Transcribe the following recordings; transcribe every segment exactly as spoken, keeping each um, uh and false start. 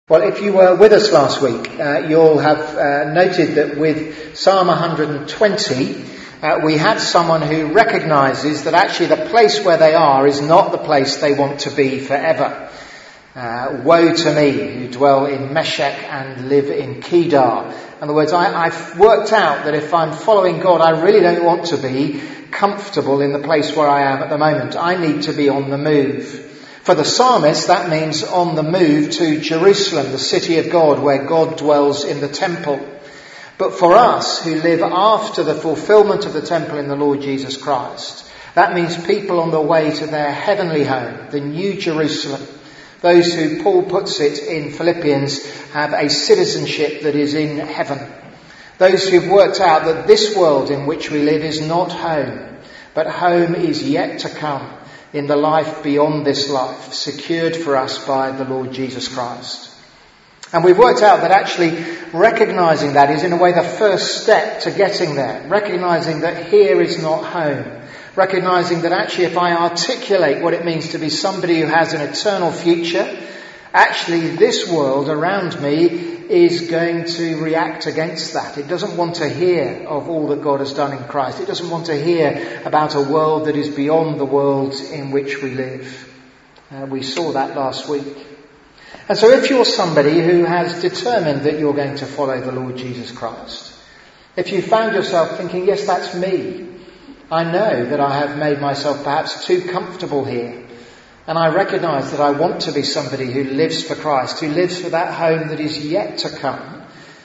Well, if you were with us last week, uh, you'll have uh, noted that with Psalm one hundred twenty, uh, we had someone who recognises that actually the place where they are is not the place they want to be forever. Uh, woe to me who dwell in Meshech and live in Kedar. In other words, I, I've worked out that if I'm following God, I really don't want to be comfortable in the place where I am at the moment. I need to be on the move. For the psalmist, that means on the move to Jerusalem, the city of God, where God dwells in the temple. But for us who live after the fulfillment of the temple in the Lord Jesus Christ, that means people on the way to their heavenly home, the New Jerusalem. Those who, Paul puts it in Philippians, have a citizenship that is in heaven. Those who've worked out that this world in which we live is not home, but home is yet to come. In the life beyond this life, secured for us by the Lord Jesus Christ. And we've worked out that actually recognising that is in a way the first step to getting there. Recognising that here is not home. Recognising that actually if I articulate what it means to be somebody who has an eternal future, actually this world around me is going to react against that. It doesn't want to hear of all that God has done in Christ. It doesn't want to hear about a world that is beyond the world in which we live. Uh, we saw that last week. And so if you're somebody who has determined that you're going to follow the Lord Jesus Christ, if you found yourself thinking, yes, that's me. I know that I have made myself perhaps too comfortable here. And I recognise that I want to be somebody who lives for Christ, who lives for that home that is yet to come.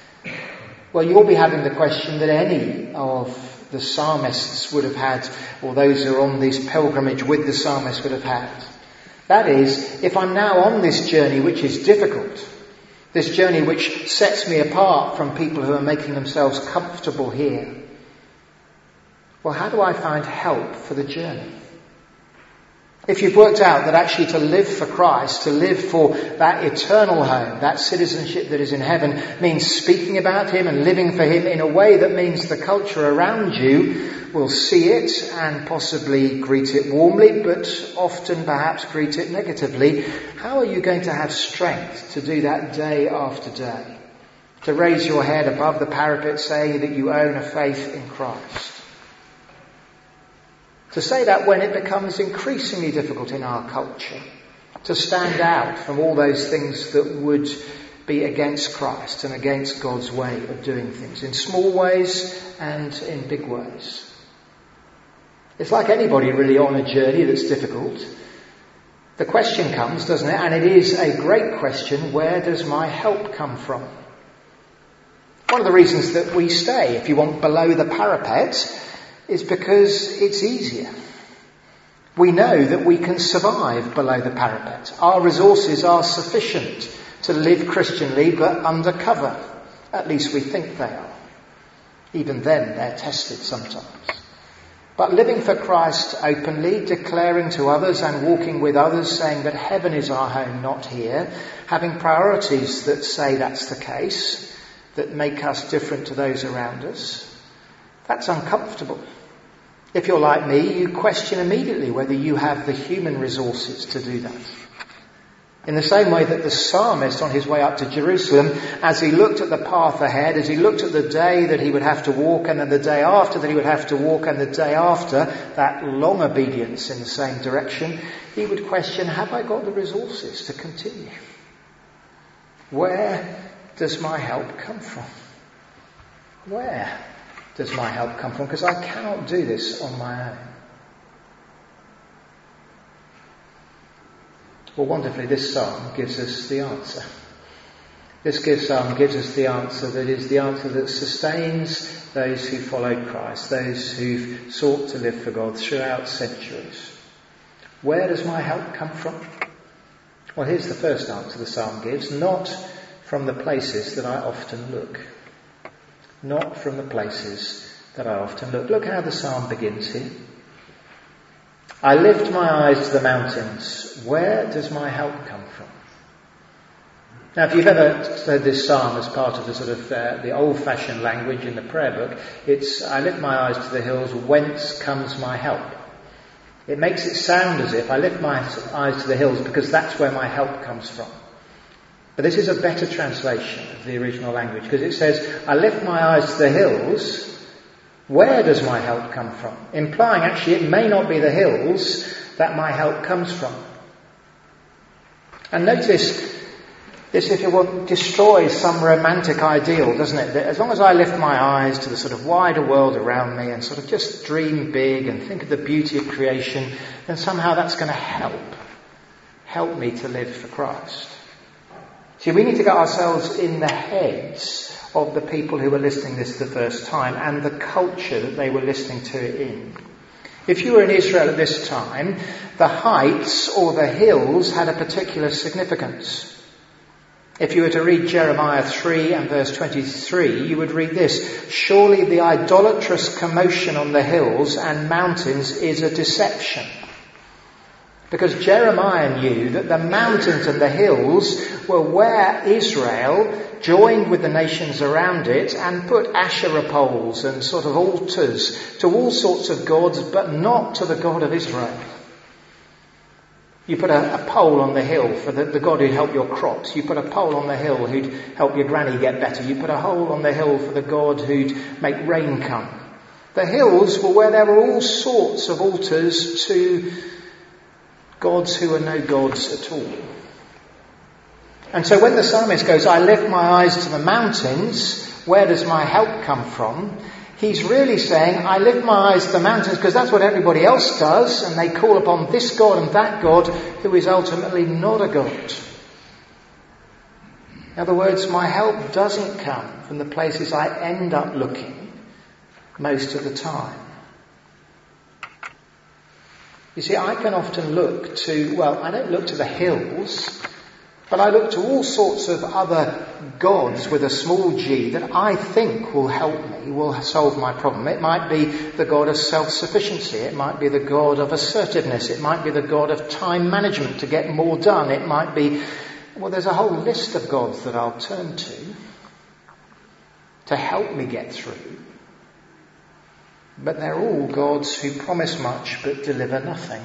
Well, you'll be having the question that any of the psalmists would have had, or those who are on this pilgrimage with the psalmist would have had. That is, if I'm now on this journey which is difficult, this journey which sets me apart from people who are making themselves comfortable here, well, how do I find help for the journey? If you've worked out that actually to live for Christ, to live for that eternal home, that citizenship that is in heaven, means speaking about Him and living for Him in a way that means the culture around you will see it and possibly greet it warmly, but often perhaps greet it negatively, how are you going to have strength to do that day after day? To raise your head above the parapet saying that you own a faith in Christ? To say that when it becomes increasingly difficult in our culture to stand out from all those things that would be against Christ and against God's way of doing things, in small ways and in big ways. It's like anybody really on a journey that's difficult. The question comes, doesn't it? And it is a great question, where does my help come from? One of the reasons that we stay, if you want, below the parapet is because it's easier. We know that we can survive below the parapet. Our resources are sufficient to live Christianly, but undercover. At least we think they are. Even then, they're tested sometimes. But living for Christ openly, declaring to others and walking with others, saying that heaven is our home, not here, having priorities that say that's the case, that make us different to those around us, that's uncomfortable. If you're like me, you question immediately whether you have the human resources to do that. In the same way that the psalmist on his way up to Jerusalem, as he looked at the path ahead, as he looked at the day that he would have to walk, and then the day after that he would have to walk, and the day after, that long obedience in the same direction, he would question, have I got the resources to continue? Where does my help come from? Where does my help come from? Because I cannot do this on my own. Well, wonderfully, this psalm gives us the answer. This gives, psalm gives us the answer that is the answer that sustains those who followed Christ, those who've sought to live for God throughout centuries. Where does my help come from? Well, here's the first answer the psalm gives. Not from the places that I often look. Not from the places that I often look. Look how the psalm begins here. I lift my eyes to the mountains. Where does my help come from? Now, if you've ever heard this psalm as part of the sort of uh, the old-fashioned language in the prayer book, it's I lift my eyes to the hills. Whence comes my help? It makes it sound as if I lift my eyes to the hills because that's where my help comes from. But this is a better translation of the original language, because it says, I lift my eyes to the hills. Where does my help come from? Implying actually it may not be the hills that my help comes from. And notice this, if you want, destroys some romantic ideal, doesn't it? That as long as I lift my eyes to the sort of wider world around me and sort of just dream big and think of the beauty of creation, then somehow that's going to help. Help me to live for Christ. See, we need to get ourselves in the heads of the people who were listening this the first time and the culture that they were listening to it in. If you were in Israel at this time, the heights or the hills had a particular significance. If you were to read Jeremiah three and verse twenty-three, you would read this: surely the idolatrous commotion on the hills and mountains is a deception. Because Jeremiah knew that the mountains and the hills were where Israel joined with the nations around it and put Asherah poles and sort of altars to all sorts of gods, but not to the God of Israel. You put a, a pole on the hill for the, the God who'd help your crops. You put a pole on the hill who'd help your granny get better. You put a hole on the hill for the God who'd make rain come. The hills were where there were all sorts of altars to gods who are no gods at all. And so when the psalmist goes, I lift my eyes to the mountains, where does my help come from? He's really saying, I lift my eyes to the mountains because that's what everybody else does, and they call upon this God and that God who is ultimately not a God. In other words, my help doesn't come from the places I end up looking most of the time. You see, I can often look to, well, I don't look to the hills, but I look to all sorts of other gods with a small g that I think will help me, will solve my problem. It might be the God of self-sufficiency. It might be the God of assertiveness. It might be the God of time management to get more done. It might be, well, there's a whole list of gods that I'll turn to to help me get through. But they're all gods who promise much but deliver nothing.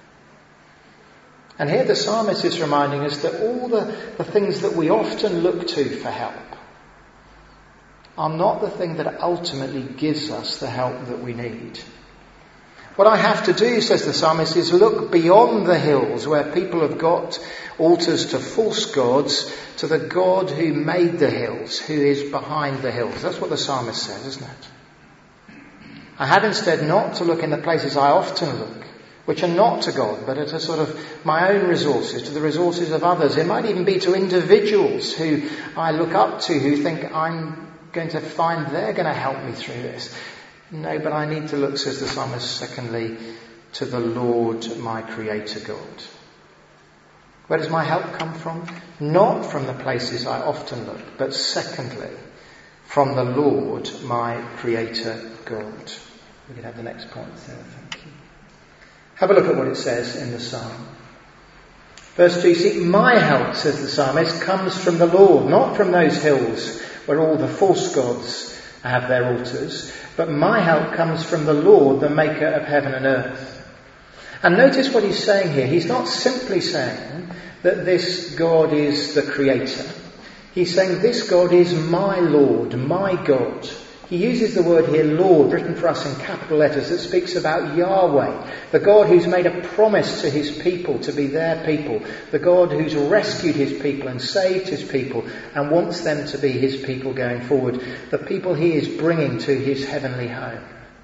And here the psalmist is reminding us that all the, the things that we often look to for help are not the thing that ultimately gives us the help that we need. What I have to do, says the psalmist, is look beyond the hills where people have got altars to false gods to the God who made the hills, who is behind the hills. That's what the psalmist says, isn't it? I have instead not to look in the places I often look, which are not to God, but are to sort of my own resources, to the resources of others. It might even be to individuals who I look up to, who think I'm going to find they're going to help me through this. No, but I need to look, says the psalmist, secondly, to the Lord, my Creator God. Where does my help come from? Not from the places I often look, but secondly, from the Lord, my Creator God. We can have the next point there, thank you. Have a look at what it says in the psalm. Verse two, see, my help, says the psalmist, comes from the Lord, not from those hills where all the false gods have their altars, but my help comes from the Lord, the maker of heaven and earth. And notice what he's saying here. He's not simply saying that this God is the creator. He's saying this God is my Lord, my God. He uses the word here, Lord, written for us in capital letters, that speaks about Yahweh, the God who's made a promise to his people to be their people, the God who's rescued his people and saved his people and wants them to be his people going forward, the people he is bringing to his heavenly home.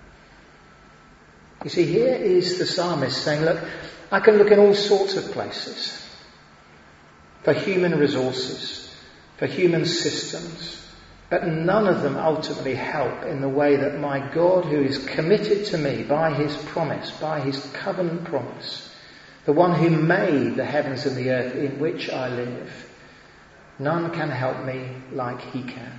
You see, here is the psalmist saying, look, I can look in all sorts of places for human resources, for human systems, but none of them ultimately help in the way that my God, who is committed to me by his promise, by his covenant promise, the one who made the heavens and the earth in which I live, none can help me like he can.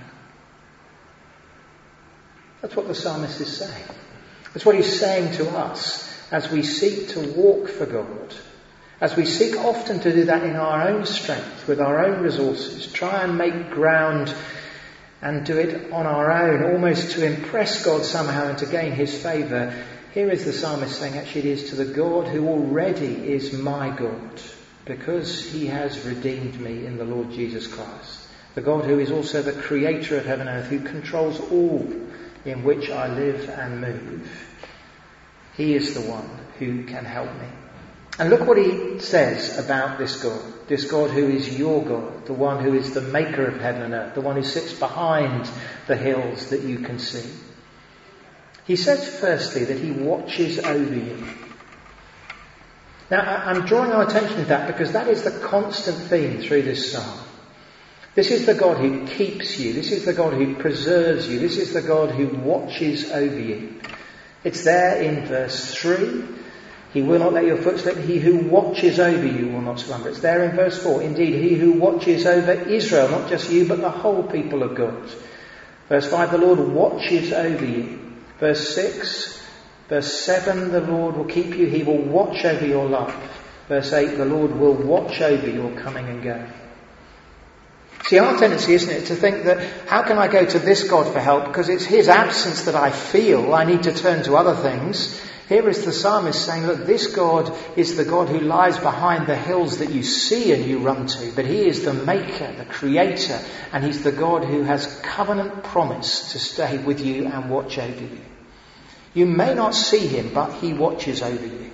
That's what the psalmist is saying. That's what he's saying to us as we seek to walk for God, as we seek often to do that in our own strength, with our own resources, try and make ground and do it on our own, almost to impress God somehow and to gain his favour. Here is the psalmist saying, actually it is to the God who already is my God because he has redeemed me in the Lord Jesus Christ, the God who is also the creator of heaven and earth, who controls all in which I live and move. He is the one who can help me. And look what he says about this God, this God who is your God, the one who is the maker of heaven and earth, the one who sits behind the hills that you can see. He says firstly that he watches over you. Now, I'm drawing our attention to that because that is the constant theme through this psalm. This is the God who keeps you. This is the God who preserves you. This is the God who watches over you. It's there in verse three. He will not let your foot slip. He who watches over you will not slumber. It's there in verse four. Indeed, he who watches over Israel, not just you, but the whole people of God. Verse five, the Lord watches over you. Verse six, verse seven, the Lord will keep you. He will watch over your life. Verse eight, the Lord will watch over your coming and going. See, our tendency, isn't it, to think that how can I go to this God for help because it's his absence that I feel I need to turn to other things. Here is the psalmist saying, look, this God is the God who lies behind the hills that you see and you run to. But he is the maker, the creator, and he's the God who has covenant promise to stay with you and watch over you. You may not see him, but he watches over you.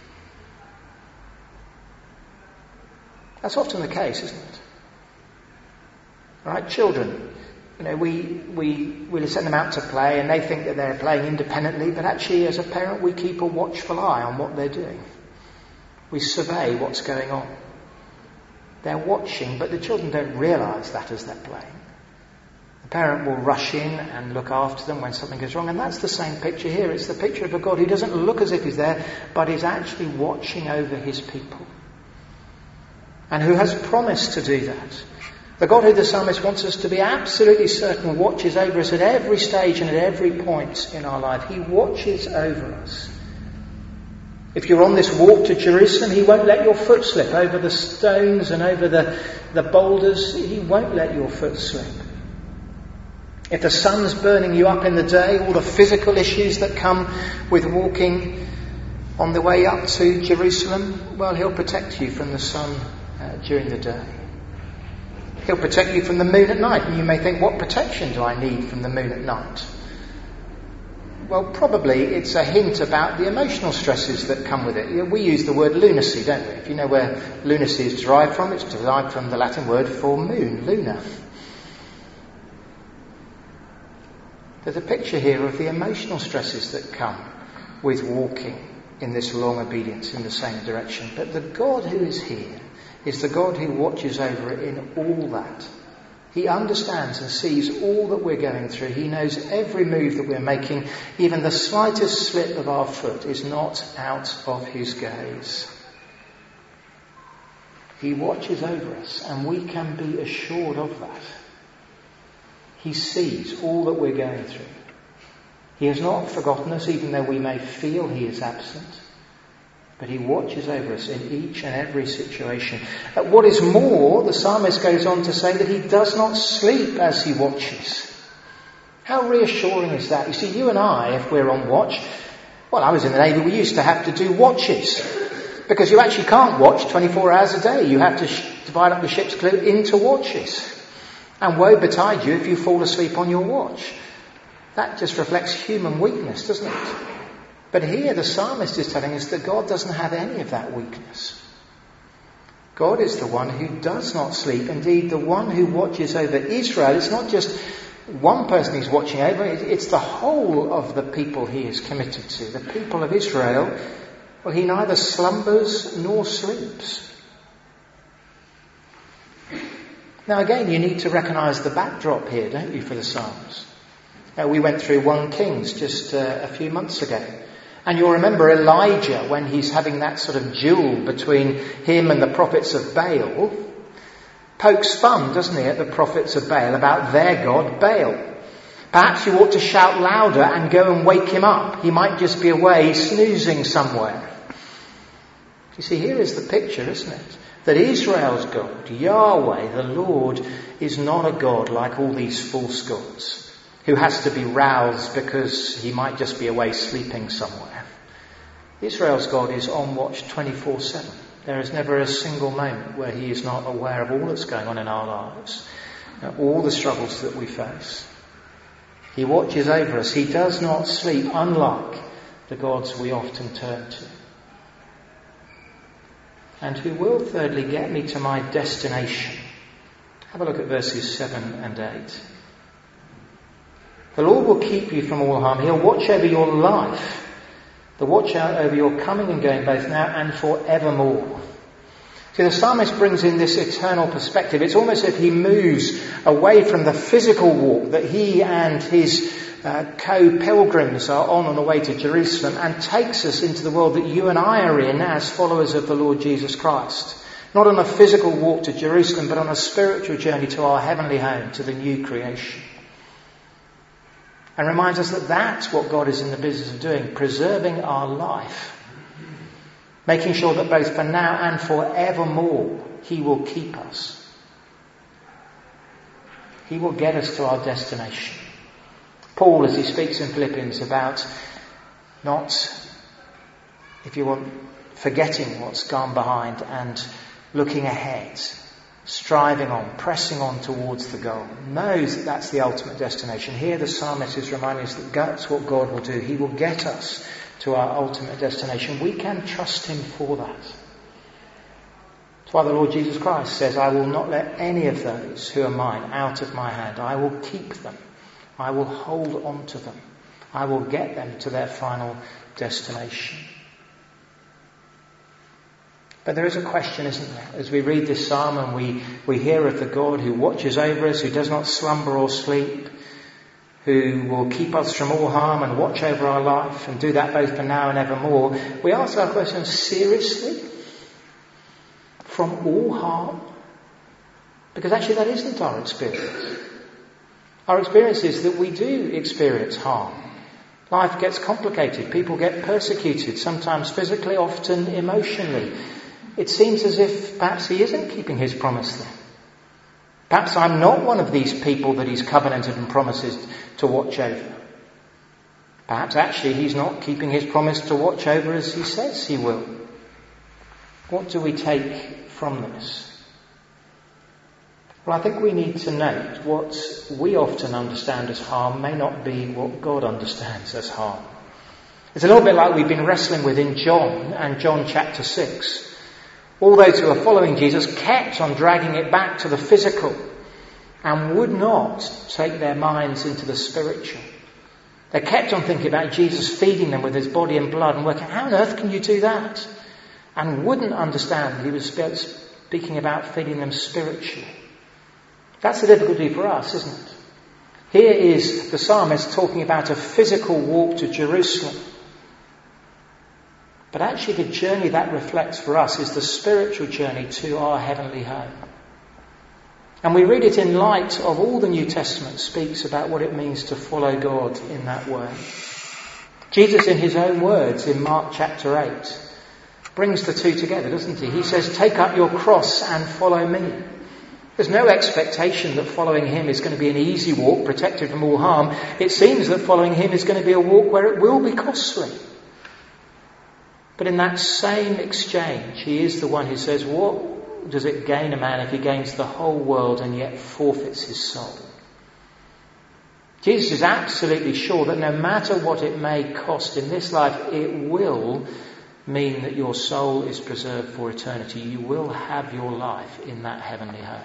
That's often the case, isn't it? All right, children, you know, we, we, we send them out to play and they think that they're playing independently, but actually as a parent we keep a watchful eye on what they're doing. We survey what's going on. They're watching, but the children don't realise that as they're playing. The parent will rush in and look after them when something goes wrong, and that's the same picture here. It's the picture of a God who doesn't look as if he's there, but is actually watching over his people. And who has promised to do that. The God who the psalmist wants us to be absolutely certain watches over us at every stage and at every point in our life. He watches over us. If you're on this walk to Jerusalem, he won't let your foot slip over the stones and over the, the boulders. He won't let your foot slip. If the sun's burning you up in the day, all the physical issues that come with walking on the way up to Jerusalem, well, he'll protect you from the sun uh, during the day. He'll protect you from the moon at night. And you may think, what protection do I need from the moon at night? Well, probably it's a hint about the emotional stresses that come with it. We use the word lunacy, don't we? If you know where lunacy is derived from, it's derived from the Latin word for moon, luna. There's a picture here of the emotional stresses that come with walking in this long obedience in the same direction. But the God who is here is the God who watches over it in all that. He understands and sees all that we're going through. He knows every move that we're making. Even the slightest slip of our foot is not out of his gaze. He watches over us, and we can be assured of that. He sees all that we're going through. He has not forgotten us, even though we may feel he is absent. But he watches over us in each and every situation. Uh, what is more, the psalmist goes on to say that he does not sleep as he watches. How reassuring is that? You see, you and I, if we're on watch, well, I was in the Navy, we used to have to do watches. Because you actually can't watch twenty-four hours a day. You have to sh- divide up the ship's crew into watches. And woe betide you if you fall asleep on your watch. That just reflects human weakness, doesn't it? But here the psalmist is telling us that God doesn't have any of that weakness. God is the one who does not sleep. Indeed, the one who watches over Israel. It's not just one person he's watching over. It's the whole of the people he is committed to. The people of Israel. Well, he neither slumbers nor sleeps. Now again, you need to recognise the backdrop here, don't you, for the Psalms? Uh, we went through First Kings just uh, a few months ago. And you'll remember Elijah, when he's having that sort of duel between him and the prophets of Baal, pokes fun, doesn't he, at the prophets of Baal about their god, Baal. Perhaps you ought to shout louder and go and wake him up. He might just be away snoozing somewhere. You see, here is the picture, isn't it? That Israel's God, Yahweh, the Lord, is not a God like all these false gods, who has to be roused because he might just be away sleeping somewhere. Israel's God is on watch twenty-four seven. There is never a single moment where he is not aware of all that's going on in our lives, all the struggles that we face. He watches over us. He does not sleep, unlike the gods we often turn to. And who will, thirdly, get me to my destination. Have a look at verses seven and eight. The Lord will keep you from all harm. He'll watch over your life. The watch out over your coming and going both now and forevermore. See, the psalmist brings in this eternal perspective. It's almost as if he moves away from the physical walk that he and his uh, co-pilgrims are on on the way to Jerusalem, and takes us into the world that you and I are in as followers of the Lord Jesus Christ. Not on a physical walk to Jerusalem, but on a spiritual journey to our heavenly home, to the new creation. And reminds us that that's what God is in the business of doing, preserving our life. Making sure that both for now and forevermore, he will keep us. He will get us to our destination. Paul, as he speaks in Philippians about not, if you want, forgetting what's gone behind and looking ahead, striving on, pressing on towards the goal, knows that that's the ultimate destination. Here the psalmist is reminding us that that's what God will do. He will get us to our ultimate destination. We can trust him for that. That's why the Lord Jesus Christ says, I will not let any of those who are mine out of my hand. I will keep them. I will hold on to them. I will get them to their final destination. But there is a question, isn't there? As we read this psalm and we, we hear of the God who watches over us, who does not slumber or sleep, who will keep us from all harm and watch over our life and do that both for now and evermore, we ask our question, seriously? From all harm? Because actually that isn't our experience. Our experience is that we do experience harm. Life gets complicated. People get persecuted, sometimes physically, often emotionally. It seems as if perhaps he isn't keeping his promise then. Perhaps I'm not one of these people that he's covenanted and promises to watch over. Perhaps actually he's not keeping his promise to watch over as he says he will. What do we take from this? Well, I think we need to note what we often understand as harm may not be what God understands as harm. It's a little bit like we've been wrestling with in John and John chapter six. All those who are following Jesus kept on dragging it back to the physical and would not take their minds into the spiritual. They kept on thinking about Jesus feeding them with his body and blood and working, how on earth can you do that? And wouldn't understand that he was speaking about feeding them spiritually. That's the difficulty for us, isn't it? Here is the psalmist talking about a physical walk to Jerusalem. But actually the journey that reflects for us is the spiritual journey to our heavenly home. And we read it in light of all the New Testament speaks about what it means to follow God in that way. Jesus, in his own words in Mark chapter eight, brings the two together, doesn't he? He says, take up your cross and follow me. There's no expectation that following him is going to be an easy walk, protected from all harm. It seems that following him is going to be a walk where it will be costly. But in that same exchange, he is the one who says, what does it gain a man if he gains the whole world and yet forfeits his soul? Jesus is absolutely sure that no matter what it may cost in this life, it will mean that your soul is preserved for eternity. You will have your life in that heavenly home.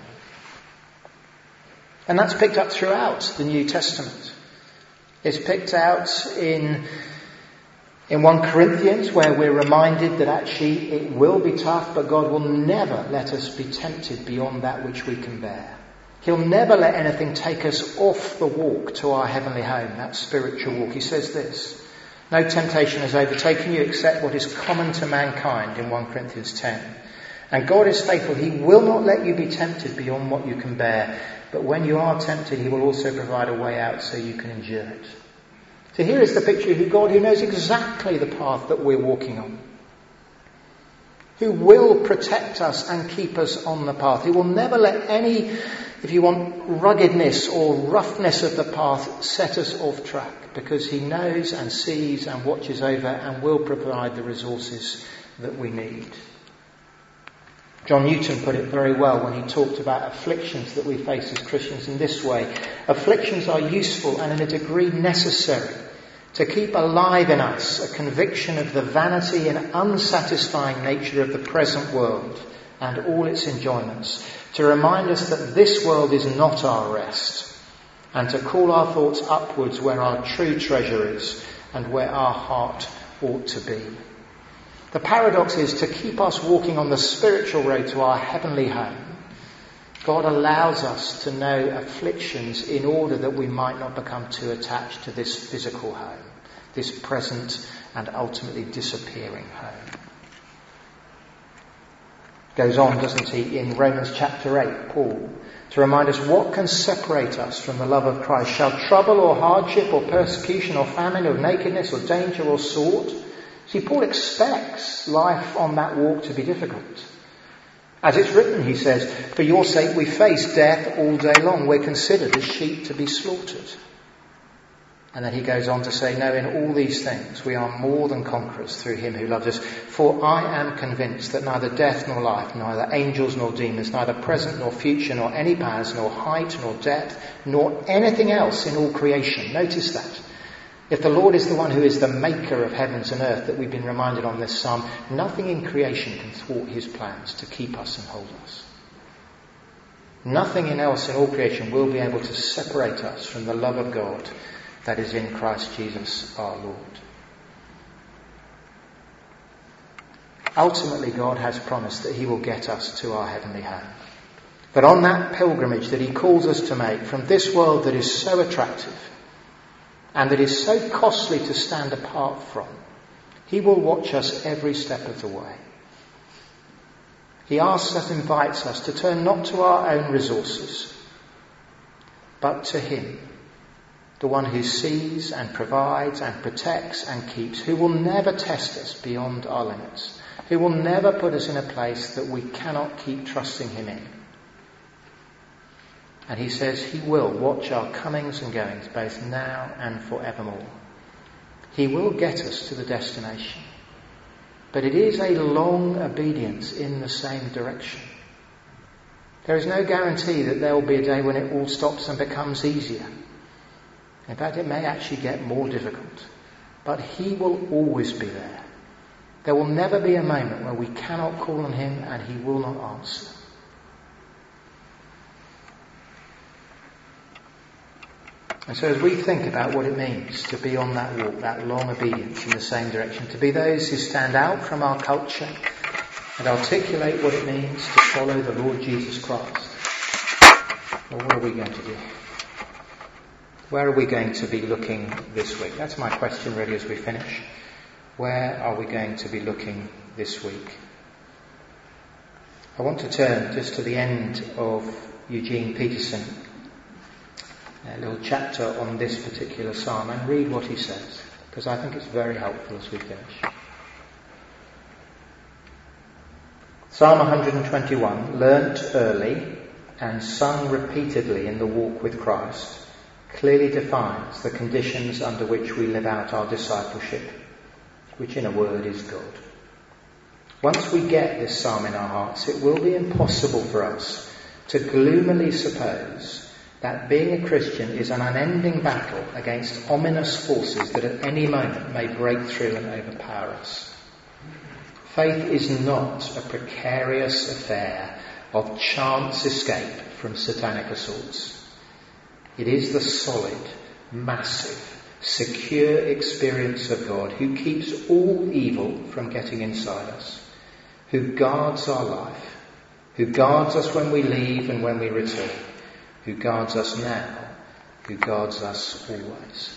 And that's picked up throughout the New Testament. It's picked out in, in First Corinthians, where we're reminded that actually it will be tough, but God will never let us be tempted beyond that which we can bear. He'll never let anything take us off the walk to our heavenly home, that spiritual walk. He says this, no temptation has overtaken you except what is common to mankind in First Corinthians ten. And God is faithful. He will not let you be tempted beyond what you can bear. But when you are tempted, he will also provide a way out so you can endure it. So here is the picture of God who knows exactly the path that we're walking on. Who will protect us and keep us on the path. He will never let any, if you want, ruggedness or roughness of the path set us off track. Because he knows and sees and watches over and will provide the resources that we need. John Newton put it very well when he talked about afflictions that we face as Christians in this way. Afflictions are useful and in a degree necessary to keep alive in us a conviction of the vanity and unsatisfying nature of the present world and all its enjoyments, to remind us that this world is not our rest, and to call our thoughts upwards where our true treasure is and where our heart ought to be. The paradox is, to keep us walking on the spiritual road to our heavenly home, God allows us to know afflictions in order that we might not become too attached to this physical home, this present and ultimately disappearing home. Goes on, doesn't he, in Romans chapter eight, Paul, to remind us, what can separate us from the love of Christ? Shall trouble or hardship or persecution or famine or nakedness or danger or sword? See, Paul expects life on that walk to be difficult. As it's written, he says, for your sake we face death all day long. We're considered as sheep to be slaughtered. And then he goes on to say, no, in all these things we are more than conquerors through him who loves us. For I am convinced that neither death nor life, neither angels nor demons, neither present nor future, nor any powers, nor height nor depth, nor anything else in all creation. Notice that. If the Lord is the one who is the maker of heavens and earth that we've been reminded on this psalm, nothing in creation can thwart his plans to keep us and hold us. Nothing else in all creation will be able to separate us from the love of God that is in Christ Jesus our Lord. Ultimately, God has promised that he will get us to our heavenly home. But on that pilgrimage that he calls us to make from this world that is so attractive and that is so costly to stand apart from, he will watch us every step of the way. He asks us, invites us to turn not to our own resources, but to him, the one who sees and provides and protects and keeps, who will never test us beyond our limits, who will never put us in a place that we cannot keep trusting him in. And he says he will watch our comings and goings, both now and forevermore. He will get us to the destination. But it is a long obedience in the same direction. There is no guarantee that there will be a day when it all stops and becomes easier. In fact, it may actually get more difficult. But he will always be there. There will never be a moment where we cannot call on him and he will not answer. And so as we think about what it means to be on that walk, that long obedience in the same direction, to be those who stand out from our culture and articulate what it means to follow the Lord Jesus Christ, well, what are we going to do? Where are we going to be looking this week? That's my question really as we finish. Where are we going to be looking this week? I want to turn just to the end of Eugene Peterson, a little chapter on this particular psalm, and read what he says, because I think it's very helpful as we finish. Psalm one twenty-one, learnt early and sung repeatedly in the walk with Christ, clearly defines the conditions under which we live out our discipleship, which in a word is God. Once we get this psalm in our hearts, it will be impossible for us to gloomily suppose that being a Christian is an unending battle against ominous forces that at any moment may break through and overpower us. Faith is not a precarious affair of chance escape from satanic assaults. It is the solid, massive, secure experience of God who keeps all evil from getting inside us, who guards our life, who guards us when we leave and when we return, who guards us now, who guards us always.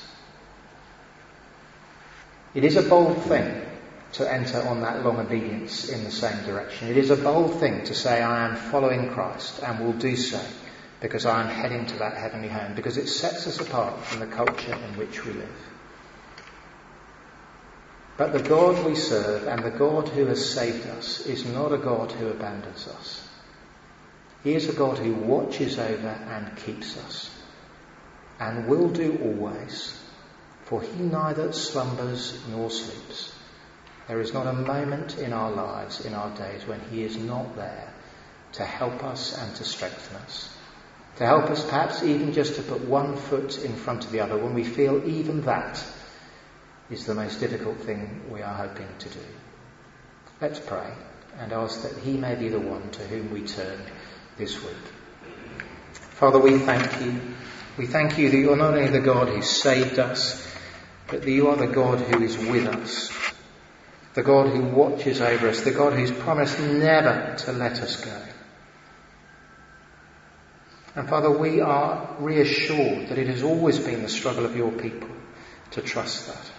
It is a bold thing to enter on that long obedience in the same direction. It is a bold thing to say, I am following Christ and will do so because I am heading to that heavenly home, because it sets us apart from the culture in which we live. But the God we serve and the God who has saved us is not a God who abandons us. He is a God who watches over and keeps us, and will do always, for he neither slumbers nor sleeps. There is not a moment in our lives, in our days, when he is not there, to help us and to strengthen us. To help us perhaps even just to put one foot in front of the other when we feel even that is the most difficult thing we are hoping to do. Let's pray and ask that he may be the one to whom we turn this week. Father, we thank you. We thank you that you're not only the God who saved us, but that you are the God who is with us, the God who watches over us, the God who's promised never to let us go. And Father, we are reassured that it has always been the struggle of your people to trust that.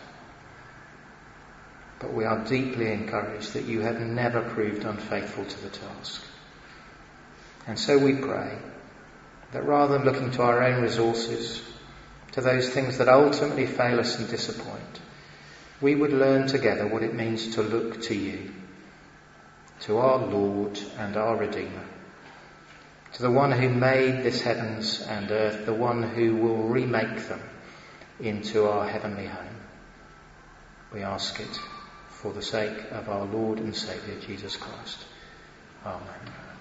But we are deeply encouraged that you have never proved unfaithful to the task. And so we pray that rather than looking to our own resources, to those things that ultimately fail us and disappoint, we would learn together what it means to look to you, to our Lord and our Redeemer, to the one who made this heavens and earth, the one who will remake them into our heavenly home. We ask it for the sake of our Lord and Saviour Jesus Christ. Amen.